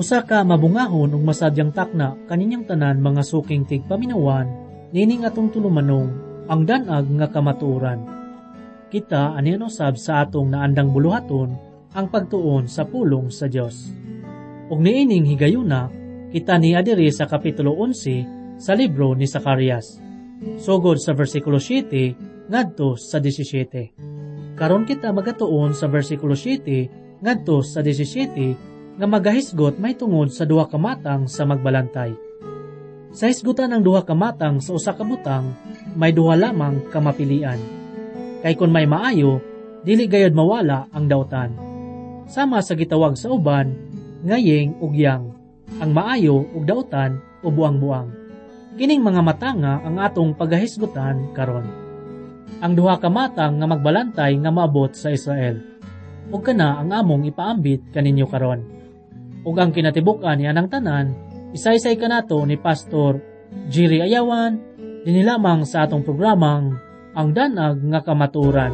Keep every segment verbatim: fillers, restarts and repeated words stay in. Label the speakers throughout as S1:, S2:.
S1: Usa ka mabungahon ug masadyang takna kaninyang tanan mga suking tigpaminawan, nining atong tulumanong ang danag nga kamatuoran. Kita anian usab sa atong naandang buluhaton ang pagtuon sa pulong sa Dios. Ug niining higayuna, kita ni adiri sa kapitulo eleven sa libro ni Zacarias. Sugod sa bersikulo seven ngadto sa seventeen. Karon kita magatuon sa bersikulo seven ngadto sa seventeen nga magahisgot may tungod sa duha ka matang sa magbalantay. Sa hisgutan ng duha ka matang sa usa ka butang, may duha lamang ka mapilian. Kay kun may maayo, dili gayud mawala ang dautan. Sama sa gitawag sa uban, ngayeng ug yang, ang maayo ug dautan o buang-buang. Kining mga matanga ang atong pagahisgutan karon. Ang duha ka matang nga magbalantay nga maabot sa Israel. Ug kana ang among ipaambit kaninyo karon. Ug ang kinatibuk-an niya ng tanan, isaysay kanato ni Pastor Jerry Ayawan, dinhi lamang sa atong programang Ang Danag nga Kamatuoran.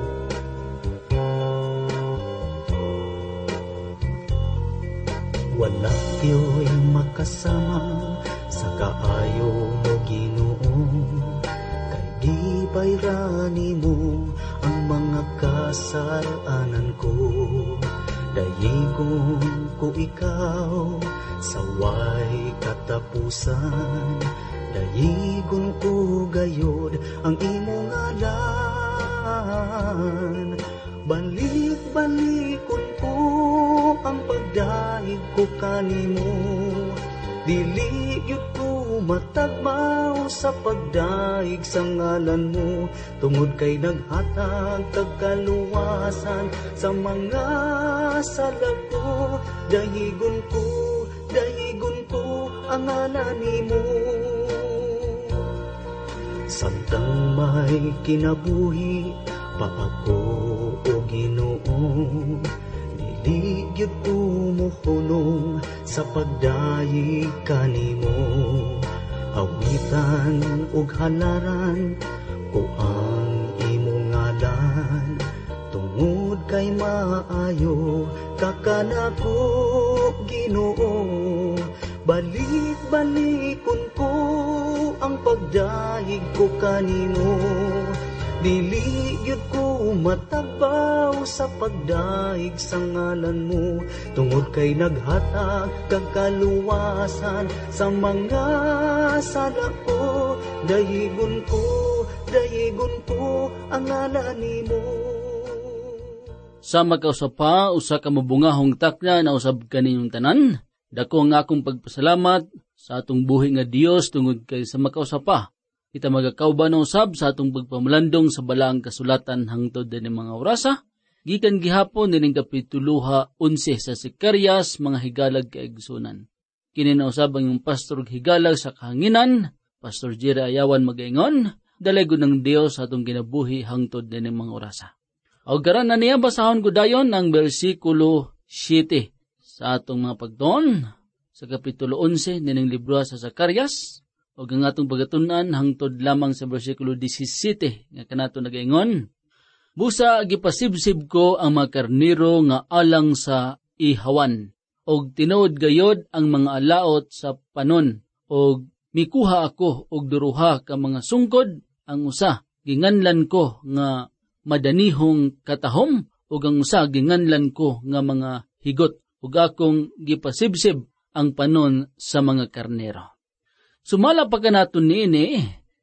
S2: Wala kayo'y makasama sa kaayo mo Ginoo, kay di bayrani mo ang mga kasalanan ko. Dayigon ko ikaw sa way katapusan, dayigon ko gayod ang imong ngalan. Balik-balikon ko ang pagdaig ko kanimo, dili gyud ko matagmaw sa pagdaig sa ngalan mo, tungod kay naghatag kag kaluwasan sa mga sala ko. Dayigon ko, dayigon ko ang ngalan nimo. Samtang may kinabuhi pa ako o Ginoo, dili gyud ko mohunong sa pagdaig kanimo. Awitan ug halaran ko ang imong ngalan, tungod kay maayo ka kanako Ginoo. Balik-balikon ko ang pagdaig ko kanimo, dili gyud ko matagbaw sa pagdaig sa ngalan mo, tungod kay naghatag kag kaluwasan sa mga sala ko. Dayigon ko, dayigon ko ang ngalan nimo.
S3: Sa magkausapa, usa ka mabungahong takna na usab kaninyong tanan. Dako nga akong pagpasalamat sa atong buhi nga Dios tungod kay sa makausapa. Kita magakauban usab sa atong pagpamalandong sa balaang kasulatan hangtod din mga orasa. Gikan gihapon dining kapitulo eleven sa Zacarias, mga higalag kaigsunan. Kini na usab ang yung pastor higalag sa kahanginan, Pastor Jerry Ayawan magaingon, dalay ng Dios sa atong kinabuhi hangtod din mga orasa. O garan na niya basahon ko dayon ang bersikulo seven sa atong mga pagtuon sa kapitulo eleven dining libro sa Zacarias. O ang atong pagatunan hangtod lamang sa bersikulo seventeen nga kanato nagaingon, busa gipasibsib ko ang mga karniro nga alang sa ihawan, og tinuod gayod ang mga alaot sa panon, og mikuha ako og duruha ka mga sungkod, ang usa ginganlan ko nga madanihong katahom, ug ang usa ginganlan ko nga mga higot, ug akong gipasibsib ang panon sa mga karnero. Sumala pa kanaton niini,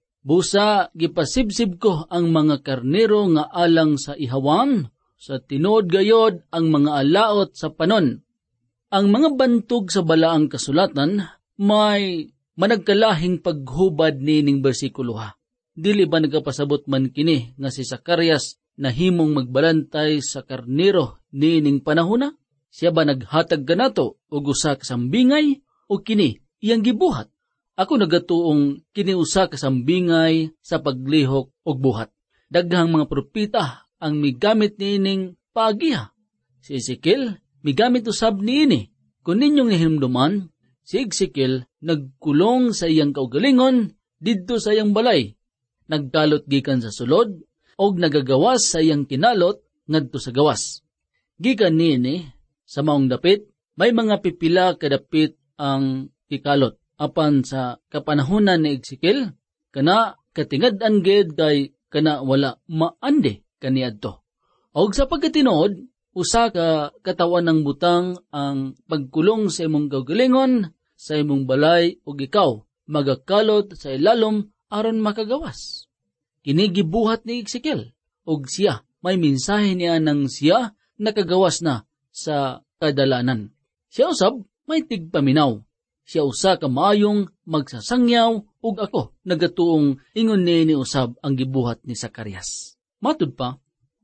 S3: busa gipasibsib ko ang mga karnero nga alang sa ihawan, sa tinuod gayod ang mga alaot sa panon. Ang mga bantog sa balaang kasulatan may managkalahing paghubad nining bersikulo ha. Dili ba nagapasabot man kini nga si Zacarias na himong magbalantay sa karnero nining panahona? Siya ba naghatag kanato og usa ka sambingay o kini iyang gibuhat? Ako nagatuong kini usa ka sambingay sa paglihok og buhat. Daghang mga propeta ang migamit niining paagiha. Si Ezekiel migamit usab niini. Kung ninyong himduman, si Ezekiel nagkulong sa iyang kaugalingon didto sa iyang balay. Nagkalot gikan sa sulod og nagagawas sa iyang kinalot ngadto sa gawas. Gikan niini sa maong dapit, May mga pipila kadapit ang ikalot. Apan sa kapanahunan ni Ezekiel, kana katingad-an gid kay kana wala maande kaniadto. Og sa pagkatinuod, usa ka katawan ng butang ang pagkulong sa imong kaugalingon, sa imong balay ug ikaw magakalot sa ilalom aron makagawas. Kini gibuhat ni Ezekiel ug siya may mensahe niya nang siya nakagawas na sa kadalanan. Siya usab may tigpaminaw. Siya usa ka maayong magsasangyaw ug ako nagatuong ingon ni ni usab ang gibuhat ni Zacarias. Matud pa,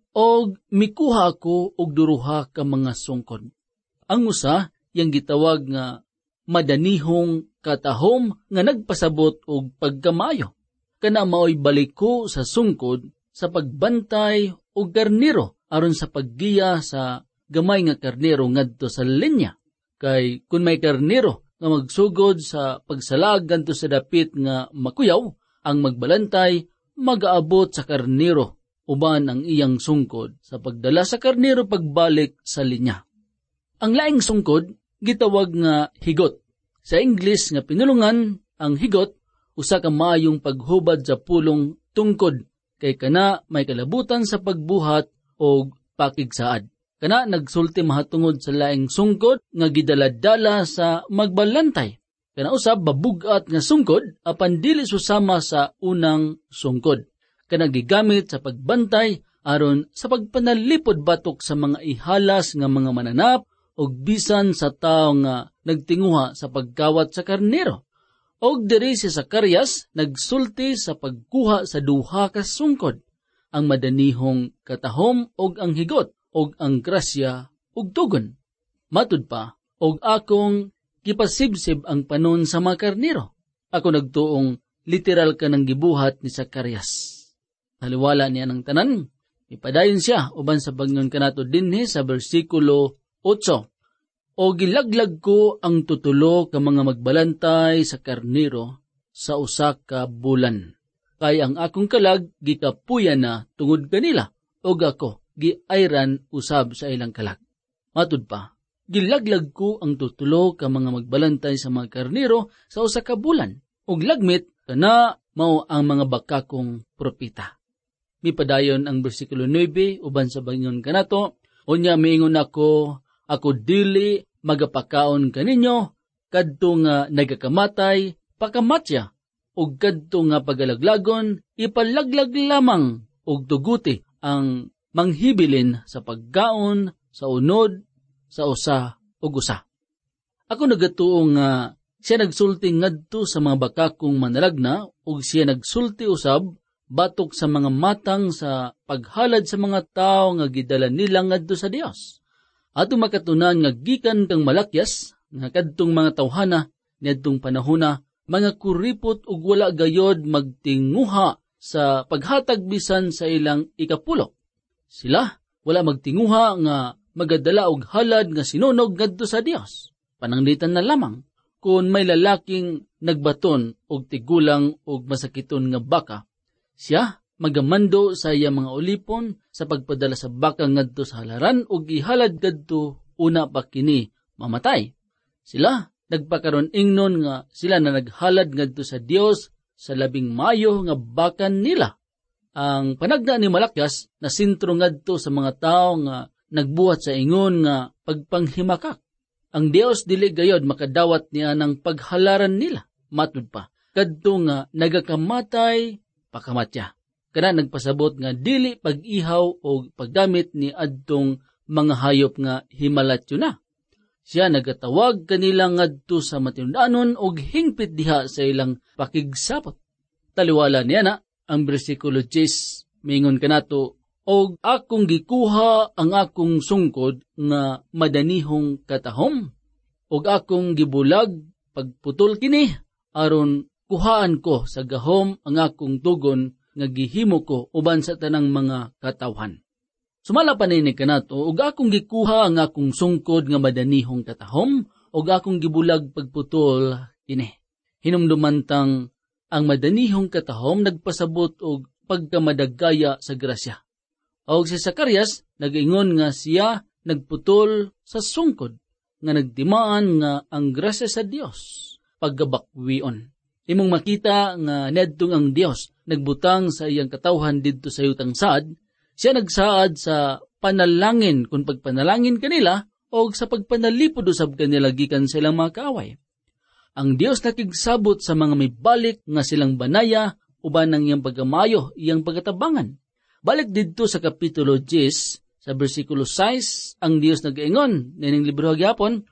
S3: og mikuha ako og duruha ka mga sungkod. Ang usa yang gitawag nga madanihong katahom nga nagpasabot og pagkamayo. Kana maoy balik ko sa sungkod sa pagbantay og karnero aron sa paggiya sa gamay nga karnero ngadto sa linya. Kay kun may karnero nga magsugod sa pagsalag ngadto sa dapit nga makuyaw, ang magbalantay magaabot sa karnero uban ang iyang sungkod sa pagdala sa karnero pagbalik sa linya. Ang laing sungkod gitawag nga higot. Sa English nga pinulungan, ang higot usa ka maayong paghubad sa pulong tungkod kay kana may kalabutan sa pagbuhat o pakigsaad. Kana nagsulti mahatungod sa laing sungkod nga gidaladala sa magbalantay. Kana usab babugat nga sungkod apan dili susama sa unang sungkod. Kana gigamit sa pagbantay aron sa pagpanalipod batok sa mga ihalas nga mga mananap og bisan sa tawo nga nagtinguha sa pagkawat sa karnero. Og diri si Zacarias nagsulti sa pagkuha sa duha ka sungkod, ang madanihong katahom og ang higot og ang grasya og tugon. Matud pa, og akong kipasibsib ang panon sa mga karnero. Ako nagtuong literal ka ng gibuhat ni Zacarias. Haliwala niya ng tanan, ipadayon siya uban sa pagnon kanato dinhi sa bersikulo eight. O gilaglag ko ang tutulo ka mga magbalantay sa karnero sa usa ka bulan. Kay ang akong kalag gikapuyan na tungod kanila, og ako giayran usab sa ilang kalag. Matud pa, gilaglag ko ang tutulo ka mga magbalantay sa mga karnero sa usa ka bulan, og lagmit kana mao ang mga bakakong propeta. Mipadayon ang bersikulo nine uban sa bangon kanato, unya miingon ako, ako dili magapakaon kaninyo, kadto nga nagakamatay, pakamatya, ug kadto nga pagalaglagon, ipalaglag lamang, ug tuguti ang manghibilin sa pagkaon, sa unod, sa usa, ug usa. Ako nagatuong nga siya nagsulti ngadto sa mga bakakong manalagna, ug siya nagsulti usab, batok sa mga matang sa paghalad sa mga tao nga gidala nila ngadto sa Dios. Ato makatunan nga gikan kang malakyas, nga kadtong mga tawhana, niadtong panahona, mga kuripot ug wala gayod magtinguha sa paghatag bisan sa ilang ikapulo. Sila wala magtinguha nga magadala og halad nga sinunog ngadto sa Dios. Pananglitan na lamang kung may lalaking nagbaton og tigulang og masakiton nga baka, siya magamando sa iya mga ulipon sa pagpadala sa baka ngadto sa halaran ug ihalad kadto una pa kini mamatay. Sila nagpakaron ingnon nga sila na naghalad ngadto sa Dios sa labing mayo nga bakan nila. Ang panagda ni Malakyas na sintro ngadto sa mga tao nga nagbuhat sa ingon nga pagpanghimakak. Ang Dios dili gayod makadawat niya ng paghalaran nila. Matud pa, kadto nga nagakamatay pakamatya. Kana nagpasabot nga dili pag-ihaw o paggamit ni adtong mga hayop nga himalatyo na. Siya nagatawag kanila ngadto sa matinudanon og hingpit diha sa ilang pakigsapot. Taliwala niya na ang bersikulo ten, mingon kanato, og akong gikuha ang akong sungkod nga madanihong katahom, og akong gibulag pagputol kini, aron kuhaan ko sa gahom ang akong tugon nga gihimo ko uban sa tanang mga katawhan. Sumala pa nini kanato, ug akong gikuha ang akong sungkod nga madanihong katahom, ug akong gibulag pagputol kini. Hinumdumantang ang madanihong katahom nagpasabot og pagkamadagaya sa grasya. Og si Zacarias nag-ingon nga siya nagputol sa sungkod. nga nagtimaan nga ang grasya sa Dios paggabakwion. Imong makita nga niadtong ang Dios nagbutang sa iyang katawhan didto sa yutang saad, siya nagsaad sa panalangin kung pagpanalangin kanila o sa pagpanalipod usab kanila gikan sa ilang mga kaaway. Ang Dios nakigsabot sa mga may balik nga silang banaya uban ng iyang pagamayo, iyang pagatabangan. Balik didto sa kapitulo ten sa bersikulo six, ang Dios nag-ingon nining libro gyapon,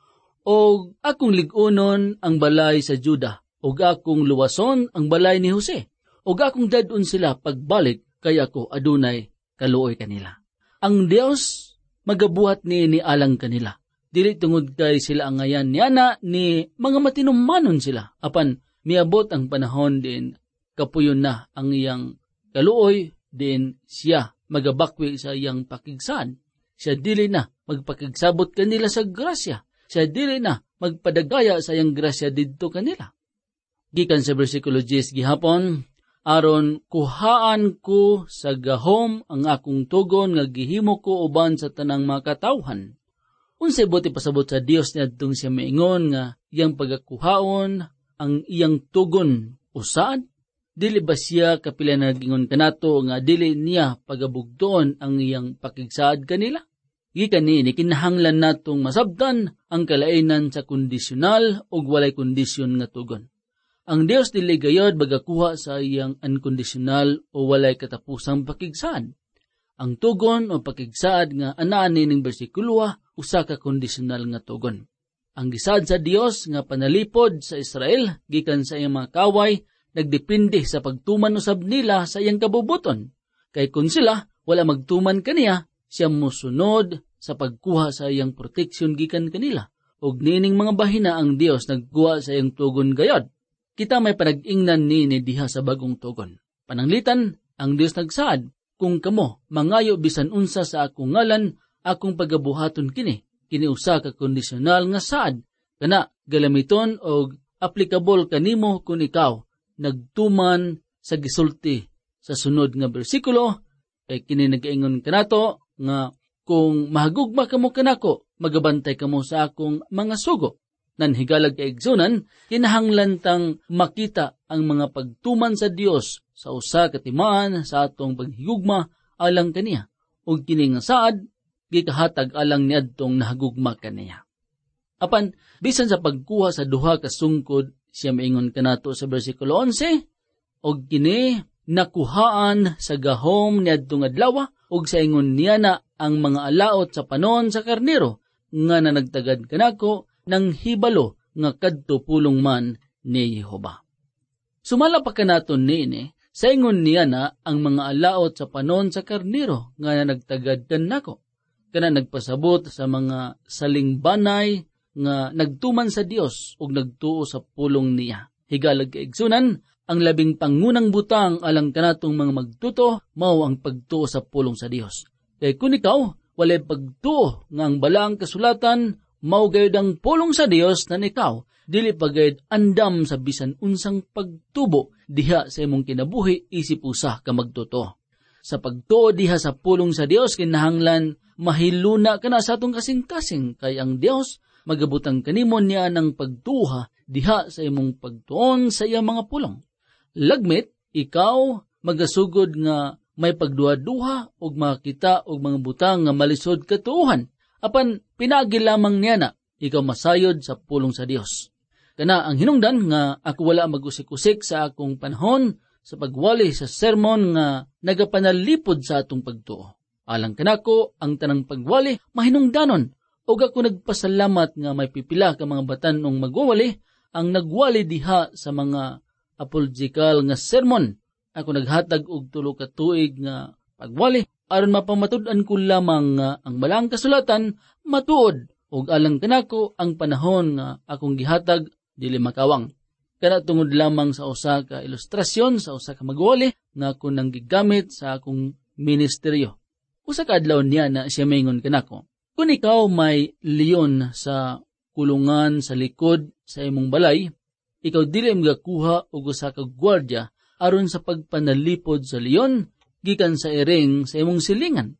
S3: og akong lig-unon ang balay sa Juda, og akong luwason ang balay ni Jose, og akong dadun sila pagbalik kay ako adunay kaluoy kanila. Ang Dios magabuhat ni ni alang kanila. Dili tungod kay sila ang ngayan niana ni mga matinumanon sila. Apan miabot ang panahon din kapuyon na ang iyang kaluoy din siya magabakwi sa iyang pakigsad. Siya dili na magpakigsabot kanila sa grasya. Siya dili na magpadagaya sa iyang grasya didto kanila. Gikan sa bersikulo ten gihapon, aron kuhaan ko sa gahom ang akong tugon nga gihimo ko uban sa tanang mga katawhan. Unsay buti pasabot sa Dios niadtong siya maingon nga iyang pagakuhaon ang iyang tugon usaad? Dili ba siya kapila nagingon kanato nga dili niya pagabugdoon ang iyang pakigsaad kanila? Gikan niini kinahanglan natong masabtan ang kalainan sa kondisyonal ug walay kondisyon nga tugon. Ang Dios dili gayod bagakuha sa iyang unconditional o walay katapusang pakigsaad. Ang tugon o pakigsaad nga anaan nining bersikulo usa ka kondisyonal nga tugon. Ang gisad sa Dios nga panalipod sa Israel gikan sa iyang mga kaway nagdepende sa pagtuman usab nila sa iyang kabubuton. Kay kun sila wala magtuman kaniya, siya mosunod sa pagkuha sa iyang proteksyon gikan kanila. Og nining mga bahina ang Dios nagkuha sa iyang tugon gayod. Kita may panag-ingnan ni ni diha sa bagong tugon. Pananglitan, ang Dios nagsaad, kung kamo mangayo bisan unsa sa akong ngalan, akong pagabuhaton kini, kini usa ka kondisyonal nga saad, kana galamiton og applicable kanimo kung ikaw nagtuman sa gisulti sa sunod nga bersikulo, kay kini nag-ingon kanato nga kung mahagugma kamo kanako, magabantay kamo sa akong mga sugo. Nanhigalag kay igsunan, kinahanglan tang makita ang mga pagtuman sa Dios sa usa ka timaan sa atong paghigugma alang kaniya, ug kini nga saad gikahatag alang niadtong nahagugma kaniya. Apan bisan sa pagkuha sa duha ka sungkod, siya maingon kanato sa bersikulo eleven, og kini nakuhaan sa gahom niadtong adlaw, ug sa ingon niya na ang mga alaot sa panon sa karnero nga nanagtagad kanako ng hibalo nga kadto pulong man ni Jehova. Sumala pa kanaton niini, sa ingon niya na ang mga alaot sa panon sa karnero nga nagtagad kanako, kana nagpasabot sa mga salingbanay nga nagtuman sa Dios ug nagtuo sa pulong niya. Higalag kaigsunan, ang labing pangunang butang alang kanatong mga magtuto mao ang pagtuo sa pulong sa Dios. Kay kun ikaw walay pagtuo nga ang balaang kasulatan mao gayud ang pulong sa Dios na ikaw dili pagayud andam sa bisan unsang pagtubo diha sa imong kinabuhi isip usa ka magtuto. Sa pagtuo diha sa pulong sa Dios kinahanglan mahiluna kana sa atong kasing-kasing kay ang Dios magabutang kanimo niya ng pagtuha diha sa imong pagtuon sa iyang mga pulong. Lagmit ikaw magasugod nga may pagduha-duha ug makita og mga butang nga malisod katuohan. Apan pinagi lamang niya na ikaw masayod sa pulong sa Dios. Kana ang hinungdan nga ako wala magusik-usik sa akong panahon sa pagwali sa sermon nga nagapanalipod sa atong pagtuo. Alang kanako ang tanang pagwali mahinungdanon ug ako nagpasalamat nga may pipila ka mga batanong magwawali ang nagwali diha sa mga apological nga sermon. Ako naghatag og tulo ka tuig nga pagwali aron mapamatud-an ko lamang nga ang balang kasulatan matuod ug alang kanako ang panahon nga akong gihatag dili makawang. Kana tungod lamang sa usa ka ilustrasyon sa usa ka magwali nga ako nang gigamit sa akong ministeryo. Usa ka adlaw niya na siya maingon kanako, kung ikaw may leon sa kulungan sa likod sa imong balay, ikaw dili magakuha og usa ka gwardiya aron sa pagpanalipod sa leon gikan sa iring sa imong silingan.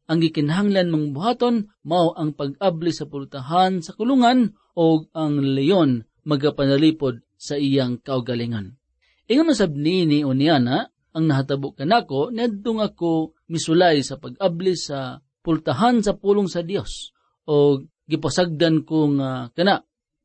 S3: ang gikinahanglan mong buhaton mao ang pag-abli sa pultahan sa kulungan o ang leyon magapanalipod sa iyang kaugalingon. Ingon usab niini o niyana, ang nahatabo kanako niadtong ako misulay sa pag-abli sa pultahan sa pulong sa Dios o gipasagdan ko nga kana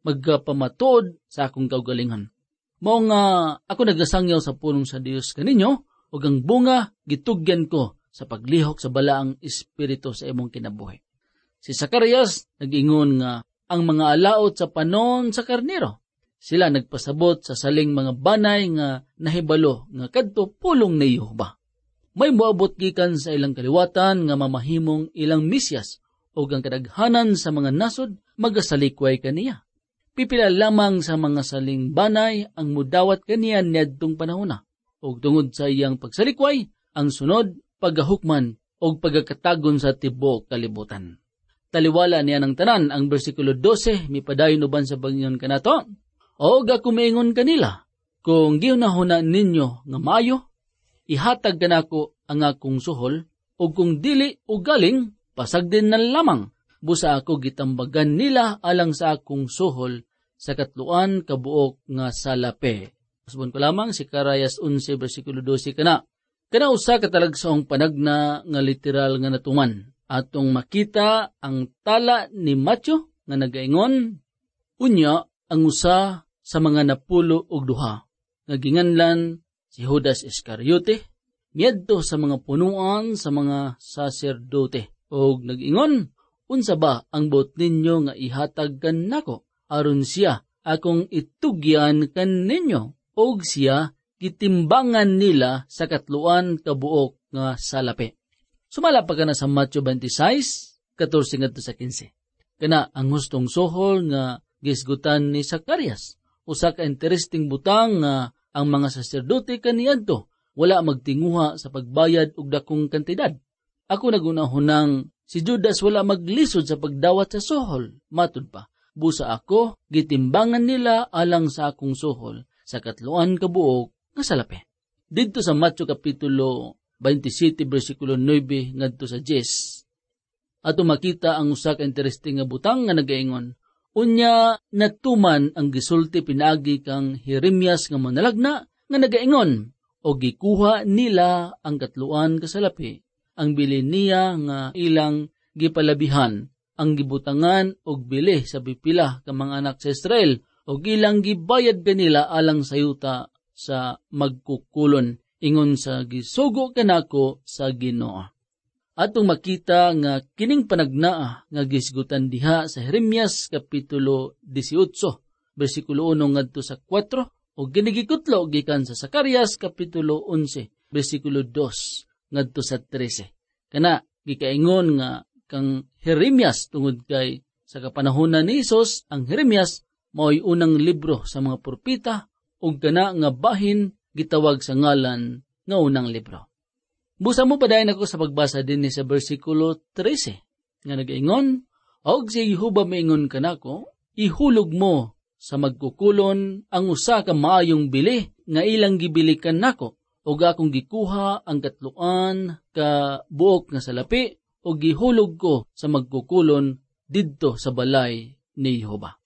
S3: magpamatod sa akong kaugalingon. Mao nga ako nagasangyaw sa pulong sa Dios kaninyo ug ang bunga gitugyan ko sa paglihok sa balaang espiritu sa imong kinabuhi. Si Zacarias nag-ingon nga ang mga alaot sa panon sa karnero. Sila nagpasabot sa saling mga banay nga nahibalo nga kadto pulong ni Jehova. May moabot gikan sa ilang kaliwatan nga mamahimong ilang misyas o ang kadaghanan sa mga nasod magasalikway kaniya. Pipila lamang sa mga saling banay ang mudawat kaniya niadtong panahona. O tungod sa iyang pagsalikway, ang sunod pagahukman o pagakatagon sa tibok kalibutan. Taliwala niya ng tanan ang bersikulo twelve, mipadayon uban sa bangyon kanato. O gakumingon kanila, kung gihunahuna ninyo nga maayo, ihatag kanako ang akong suhol, o kung dili o galing, pasag din na lamang, busa ako gitambagan nila alang sa akong suhol sa katluan kabuok nga salape. Masubon ko lamang si Zacarias eleven versikulo twelve kana. Kana usa ka talagsaong panagna nga literal nga natuman. Atong makita ang tala ni Matthew nga nagaingon, unya ang usa sa mga napulo og duha nga ginganlan si Judas Iscariote miadto sa mga punuan sa mga saserdote og nag-ingon, unsa ba ang buot ninyo nga ihatag kanako aron siya akong itugyan kaninyo og siya gitimbangan nila sa katluan kabuok nga salapi. Sumala pa kana sa Matthew twenty-six, fourteen ngadto sa fifteen. Kana ang hustong sohol nga gisgutan ni Zacarias. Usa ka interesting butang nga ang mga saserdote kaniadto wala magtinguha sa pagbayad og dakong kantidad. Ako nagunahunang si Judas wala maglisod sa pagdawat sa sohol. Matud pa, busa ako gitimbangan nila alang sa akong sohol sa katluan kabuok nga salapi. Didto sa Matthew kapitulo twenty-seven bersikulo nine ngadto sa ten. Ato makita ang usa ka interesting nga butang nga nagaingon, unya natuman ang gisulti pinaagi kang Jeremias nga manalagna nga nagaingon, o gikuha nila ang katluan kasalapi, ang bilin niya nga ilang gipalabihan, ang gibutangan og bili sa pipila ka mga anak sa Israel, o ilang gibayad kanila alang sayuta sa magkukulon, ingon sa gisugo kanako sa Ginoo. Atong makita nga kining panagnaa nga gisgutan diha sa Jeremias kapitulo eighteen, bersikulo one ngadto sa four, o ginigikutlo gikan sa Zacarias kapitulo eleven, bersikulo two ngadto sa thirteen. Kana gikaingon nga kang Jeremias tungod kay sa kapanahonan ni Hesus, ang Jeremias mao'y unang libro sa mga propeta ug kana nga bahin gitawag sa ngalan nga unang libro. Busa mo padayon ako sa pagbasa din ni sa bersikulo thirteen nga nagaingon, og si Jehova maingon kanako, ihulog mo sa magkukulon ang usa ka maayong bili nga ilang gibili kanako, og akong gikuha ang katluan ka buok nga salapi og gihulog ko sa magkukulon didto sa balay ni Jehova.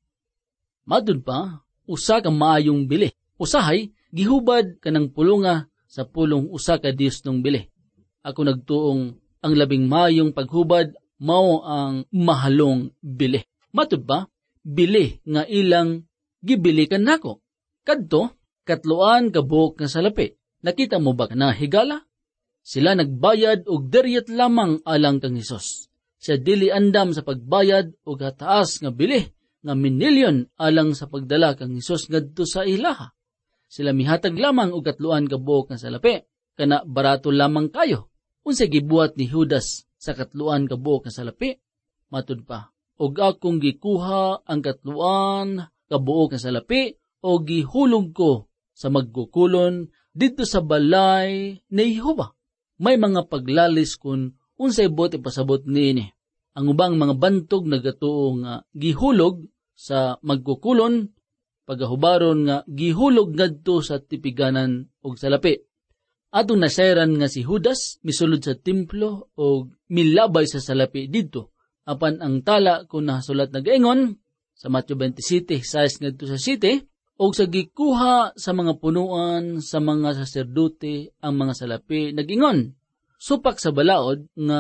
S3: Madun pa, usa ka maayong bili. Usahay gihubad kanang pulunga sa pulong usa ka Dios nung bili. Ako nagtuong ang labing mayong paghubad mao ang mahalong bili. Matud ba? Bili nga ilang gibili kanako. Kadto katluan ka buok nga salapi. Nakita mo ba na higala? Sila nagbayad og deryet lamang alang kang Hesus. Siya dili andam sa pagbayad og hataas nga bili nga minilyon alang sa pagdala kang Hesus ngadto sa ilaha. Sila mihatag lamang og katluan ka buok nga salapi, kana barato lamang kayo. Unsay gibuhat ni Judas sa katluan ka buok nga salapi? Matud pa, og akong gikuha ang katluan ka buok nga salapi o gihulog ko sa magkukulon dito sa balay ni Jehova. May mga paglalis kun unsay bot ipasabot niini. Ang ubang mga bantog nagatuo nga gihulog sa magkukulon, pagahubaron nga gihulog ngadto sa tipiganan og salapi. Atong nasayran nga si Judas misulod sa templo o milabay sa salapi didto. Apan ang tala kung nasulat nagaingon sa Matthew twenty-seven, size ngadto sa city, o sa gikuha sa mga punuan sa mga saserdote ang mga salapi nagingon. Supak sa balaod nga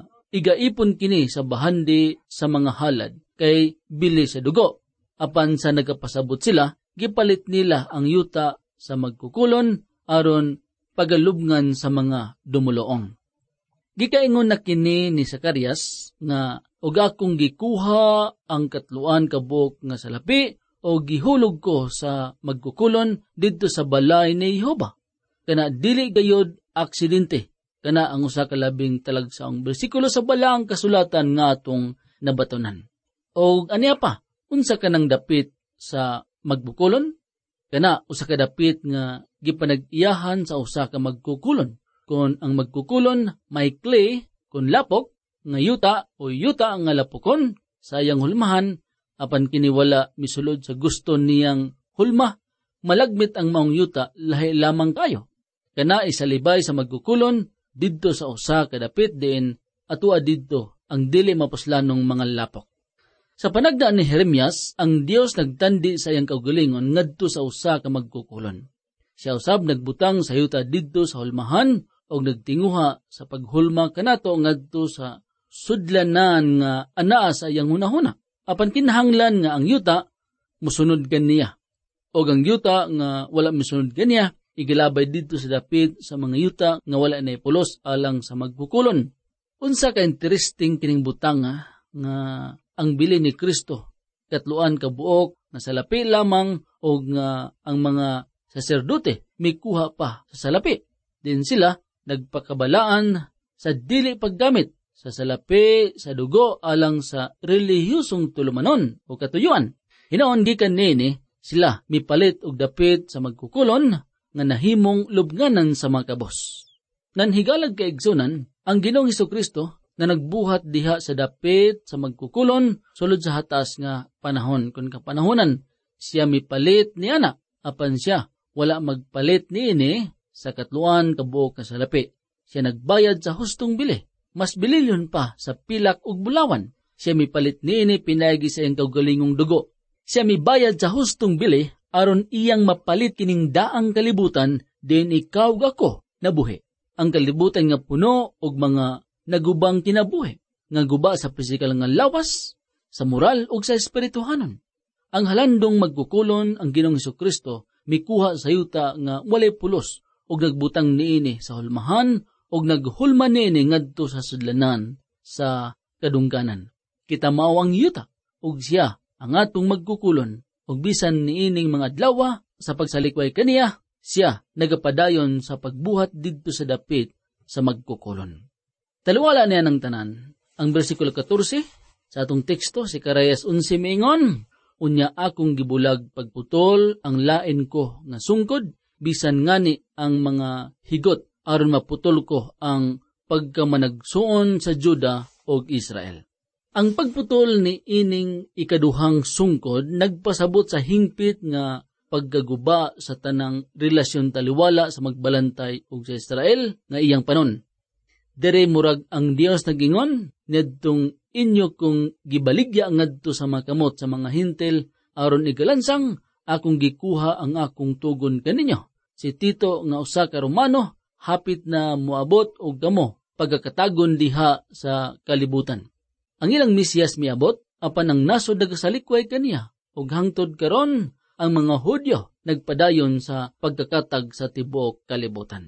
S3: igaipon kini sa bahandi sa mga halad kay bili sa dugo. Apan sa nagapasabot sila, gipalit nila ang yuta sa magkukulon aron pagalubngan sa mga dumuloong. Gikaingon na kini ni Zacarias nga og akong gikuha ang katluan kabuk nga salapi o gihulog ko sa magkukulon didto sa balay ni Jehova. Kana dili gayod aksidente. Kana ang usa ka labing talagsaong bersikulo sa balaang kasulatan nga atong nabatonan. O aniya pa, unsa ka nang dapit sa magbukulon? Kana usa ka dapit nga gipanag-iyahan sa usa ka magkukulon. Kung ang magkukulon may clay, kung lapok, nga yuta o yuta nga lapokon, sayang hulmahan, apan kiniwala misulod sa gusto niyang hulma, malagmit ang maong yuta, lahi lamang kayo. Kana isalibay sa magkukulon, didto sa usa ka dapit din, atua didto ang dili mapuslanong mga lapok. Sa panagdaan ni Jeremias, ang Dios nagtandi sa iyang kaugalingon ngadto sa usa ka magkukulon. Siya usab nagbutang sa yuta didto sa hulmahan o nagtinguha sa paghulma kanato ngadto sa sudlanan nga anaa sa iyang hunahuna. Apan kinahanglan nga ang yuta musunod kaniya. O ang yuta nga wala musunod kaniya, igilabay didto sa dapit sa mga yuta nga wala na ipulos alang sa magkukulon. Unsa ka interesting kining butang nga, nga ang bili ni Kristo katluan ka buok na salapi lamang o nga ang mga saserdote may kuha pa sa salapi. Din sila nagpakabalaan sa dili paggamit sa salapi, sa dugo, alang sa relihiyosong tulumanon o katuyuan. Hinaon gikan nini sila mipalit og dapit sa magkukulon nga nahimong lubnganan sa mga kabos. Nanhigalag kaigsunan ang Ginoong Hesukristo na nagbuhat diha sa dapit sa magkukulon sulod sa hatas nga panahon. Kung kapanahonan, siya mipalit ni ana, apan siya wala magpalit niini sa katluan kabuok nga salapi. Siya nagbayad sa hustong bili. Mas bililyon pa sa pilak ug bulawan. Siya mipalit niini pinagi sa iyang kaugalingong dugo. Siya mibayad sa hustong bili aron iyang mapalit kining daang kalibutan din ikaw gako nabuhi. Ang kalibutan nga puno og mga nagubang kinabuhi, nga guba sa pisikal nga lawas, sa moral ug sa espirituhanon. Ang halandong magkukulon ang Ginoong Hesukristo mikuha sa yuta nga walay pulos ug nagbutang niini sa hulmahan ug naghulma niini ngadto sa sudlanan sa kadungganan. Kita mao ang yuta ug siya ang atong magkukulon ug bisan niining mga adlaw sa pagsalikway kaniya, siya nagapadayon sa pagbuhat didto sa dapit sa magkukulon. Taliwala niya ng tanan. Ang bersikulo fourteen sa atong teksto, si Zacarias eleven miingon, unya akong gibulag pagputol ang lain ko nga sungkod, bisan ngani ang mga higot aron maputol ko ang pagkamanagsuon sa Juda o Israel. Ang pagputol ni ining ikaduhang sungkod nagpasabot sa hingpit nga pagkaguba sa tanang relasyon taliwala sa magbalantay og sa Israel nga iyang panon. Dere murag ang Dios nagingon, nedtong inyo kung gibaligya ngadto sa mga kamot sa mga hintel aron igalansang akong gikuha ang akong tugon kaninyo. Si Tito nga usa ka Romano hapit na moabot og kamo pagkakatagon diha sa kalibutan. Ang ilang Mesiyas miabot apan ang nasod nagasalikway kaniya ug hangtod karon ang mga Hudyo nagpadayon sa pagkakatag sa tibuok kalibutan.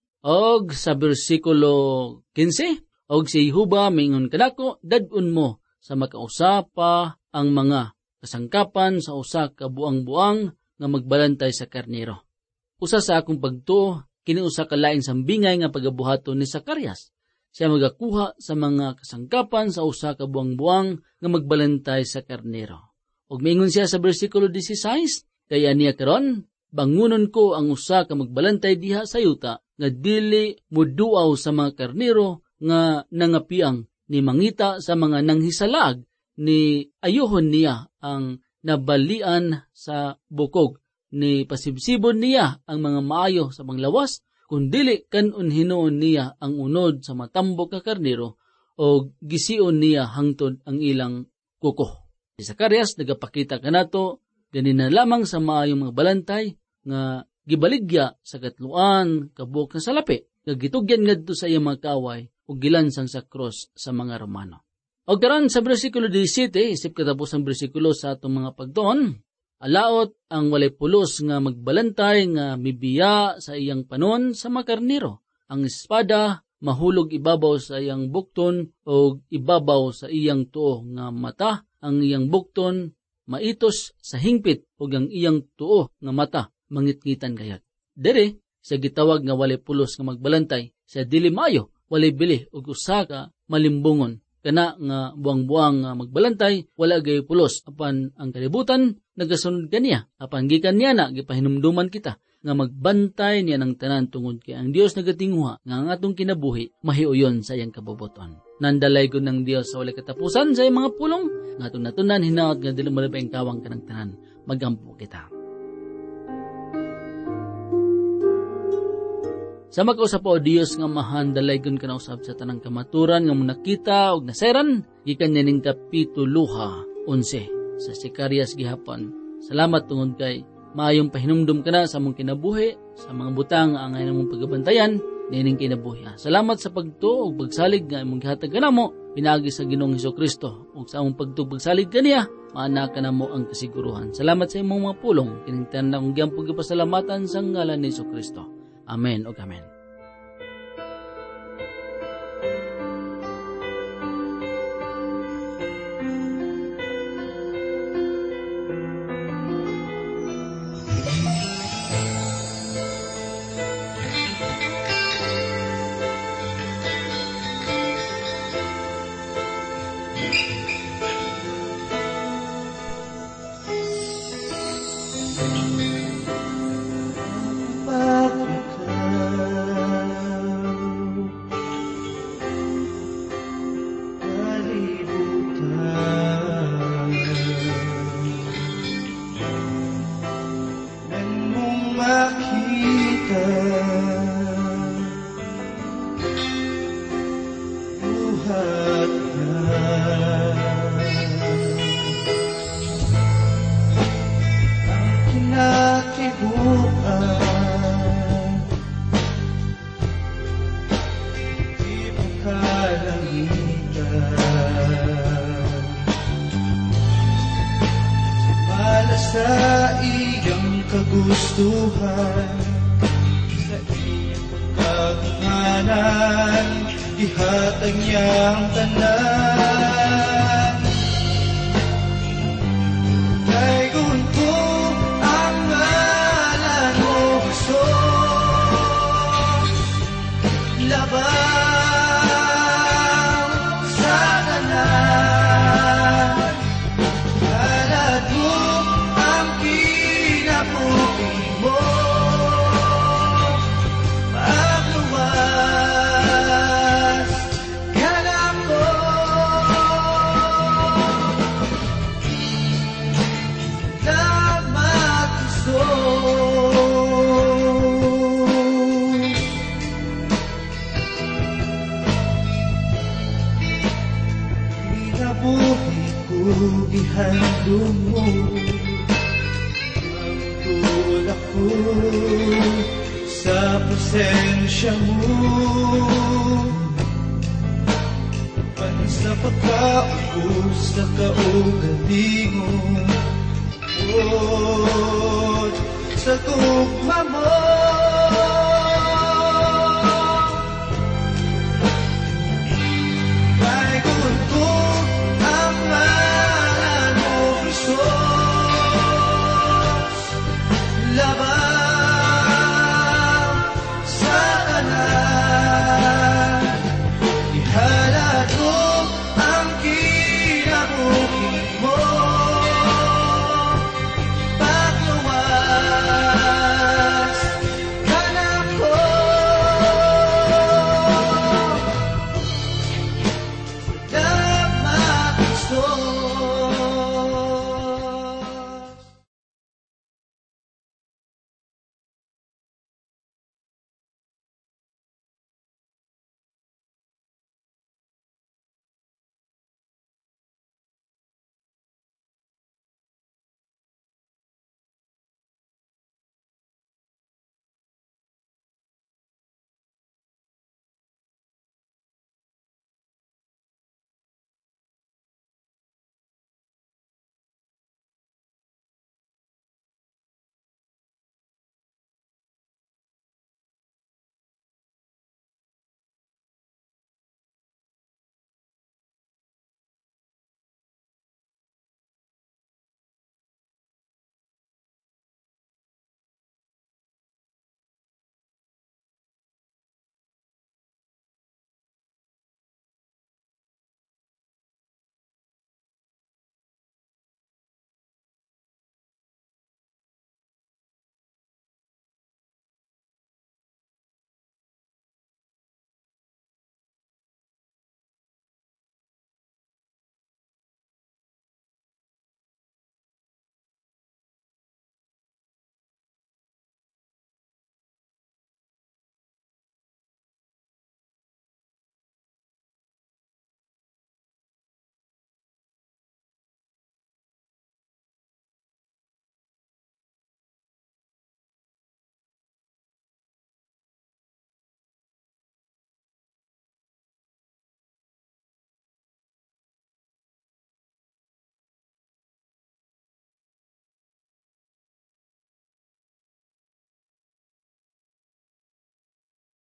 S3: Og sa bersikulo fifteen, og si Jehova mingon kadako, dadun mo sa makausapa ang mga kasangkapan sa usa ka buang-buang nga magbalantay sa karnero. Usa sa akong pagtuo, kini usa ka laing sambingay nga pagabuhaton ni Zacarias. Siya magakuha sa mga kasangkapan sa usa ka buang-buang nga magbalantay sa karnero. Og mingon siya sa bersikulo sixteen, kaya niya karon, bangunon ko ang usa ka magbalantay diha sa yuta nga dili muduaw sa mga karnero nga nangapiang ni mangita sa mga nanghisalag ni ayuhon niya ang nabalian sa bukog ni pasibsibon niya ang mga maayo sa panglawas kundili kanon hinuon niya ang unod sa matambok nga karnero o gisiun niya hangtod ang ilang kuko. Si Zacarias nagapakita kanato ganin na lamang sa maayong mga balantay nga gibaligya sa katluan kabuk nga salapi nga gitugyan ngadto sa iyang mga kaway ug gilansang sa cross sa mga Romano. Og karon sa bersikulo seventeen isip katapos ang bersikulo sa atong mga pagtuon, alaot ang walay pulos nga magbalantay nga mibiya sa iyang panon sa makarniro. Ang espada mahulog ibabaw sa iyang bukton o ibabaw sa iyang tuo nga mata. Ang iyang bukton maitos sa hingpit o ang iyang tuo nga mata mangitngitan kayat. Dere sa gitawag nga walay pulos nga magbalantay sa dili maayo walay bili ug usa ka malimbungon. Kana nga buang-buang nga magbalantay wala gay pulos apan ang kalibutan nagasunod kaniya apan gikan niya na gipahinumduman kita nga magbantay niya ng tanan tungod kay ang Dios nagatinguha nga ang atong kinabuhi mahiuyon sa iyang kabubuton. Nandalay ko ng Dios sa walay katapusan sa iyang mga pulong nga atong natunan hinaot nga dili malabay ang kawang kanang tanan magampo kita. Sa mag-usap o Dios nga mahandalay kun kanausab sa tanang kamaturan nga munakita og naseran gikan ning kapitulo eleven sa Zacarias gihapon. Salamat tungod kay maayong pahinumdum ka na sa mong kinabuhi, sa mga butang ang ngayon mong pagabantayan, nining kinabuhi. Salamat sa pagtuo ug pagsalig nga imong gihatag kanamo pinaagi sa Ginoong Hesukristo ug sa among pagtuo pagsalig kaniya maana ka namo ang kasiguruhan. Salamat sa imong mga pulong kiningtan na ug gyang pagpasalamatan sa ngalan ni Hesukristo. Amen ug amen.
S2: Sa iyang kagustuhan, sa iyang pagkakahanan, ihatag niyang tanan. Daigon ko ang ngalan mo, Jesus, labang sa kanan. Alad mo ang kinabuhi mo, pagluwas ka lang ko. Salamat, Jesus. Kinabuhi ko ihandog mo, tulak ko sa presensya mo. Pan sa pagkaubos sa kaugalingon, sa tugma mo.